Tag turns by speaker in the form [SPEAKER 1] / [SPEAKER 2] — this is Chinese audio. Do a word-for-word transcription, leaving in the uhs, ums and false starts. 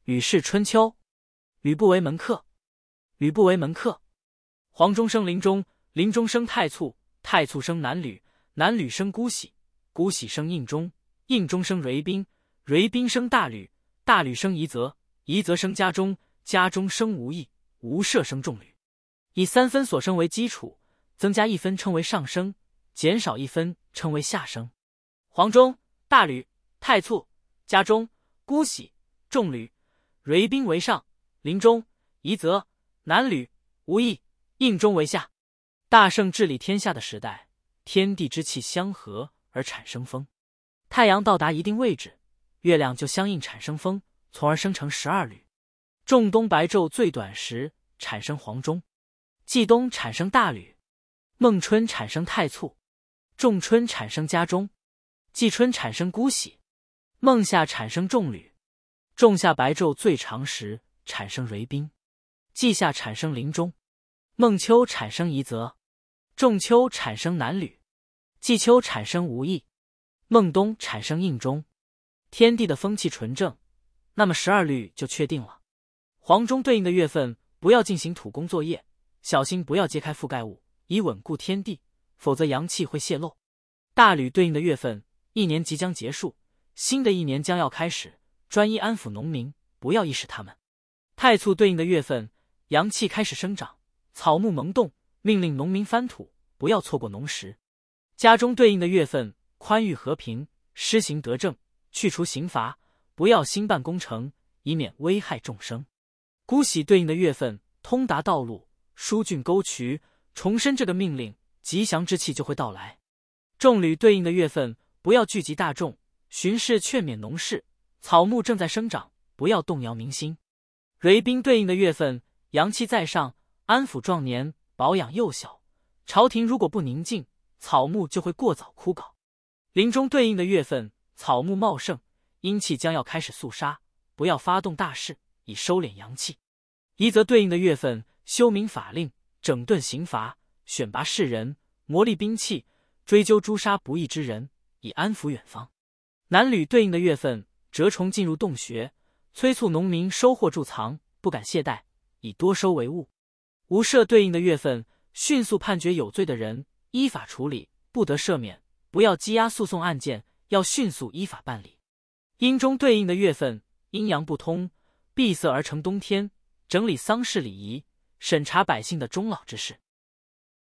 [SPEAKER 1] 吕氏春秋。吕不为门客。吕不为门客。黄中生林中，林中生太簇，太簇生南吕，南吕生姑息，姑息生应中，应中生蕤宾，蕤宾生大吕，大吕生夷则，夷则生家中，家中生无益，无涉生众吕。以三分所生为基础，增加一分称为上生，减少一分称为下生。黄中、大吕、太簇、家中、姑息、众吕，蕤宾为上，林中、夷则、南吕、无益、应中为下。大圣治理天下的时代，天地之气相合而产生风，太阳到达一定位置，月亮就相应产生风，从而生成十二吕。仲冬白昼最短时产生黄中，季冬产生大吕，孟春产生太簇，仲春产生家中，季春产生姑息，孟夏产生众吕。仲夏白昼最长时产生蕤宾，季夏产生林中，孟秋产生夷则，仲秋产生南吕，季秋产生无益，孟冬产生应中。天地的风气纯正，那么十二律就确定了。黄中对应的月份不要进行土工作业，小心不要揭开覆盖物，以稳固天地，否则阳气会泄漏。大吕对应的月份，一年即将结束，新的一年将要开始，专一安抚农民，不要意识他们。太簇对应的月份，阳气开始生长，草木萌动，命令农民翻土，不要错过农时。家中对应的月份，宽裕和平，施行德政，去除刑罚，不要兴办工程，以免危害众生。姑息对应的月份，通达道路，疏浚沟渠，重申这个命令，吉祥之气就会到来。众吕对应的月份，不要聚集大众，巡视劝勉农事，草木正在生长，不要动摇民心。蕤宾对应的月份，阳气在上，安抚壮年，保养幼小，朝廷如果不宁静，草木就会过早枯槁。林中对应的月份，草木茂盛，阴气将要开始肃杀，不要发动大事，以收敛阳气。夷则对应的月份，修明法令，整顿刑罚，选拔士人，磨砺兵器，追究诛杀不义之人，以安抚远方。南吕对应的月份，蛰虫进入洞穴，催促农民收获贮藏，不敢懈怠，以多收为务。无赦对应的月份，迅速判决有罪的人，依法处理，不得赦免，不要积压诉讼案件，要迅速依法办理。阴中对应的月份，阴阳不通，闭塞而成冬天，整理丧事礼仪，审查百姓的终老之事。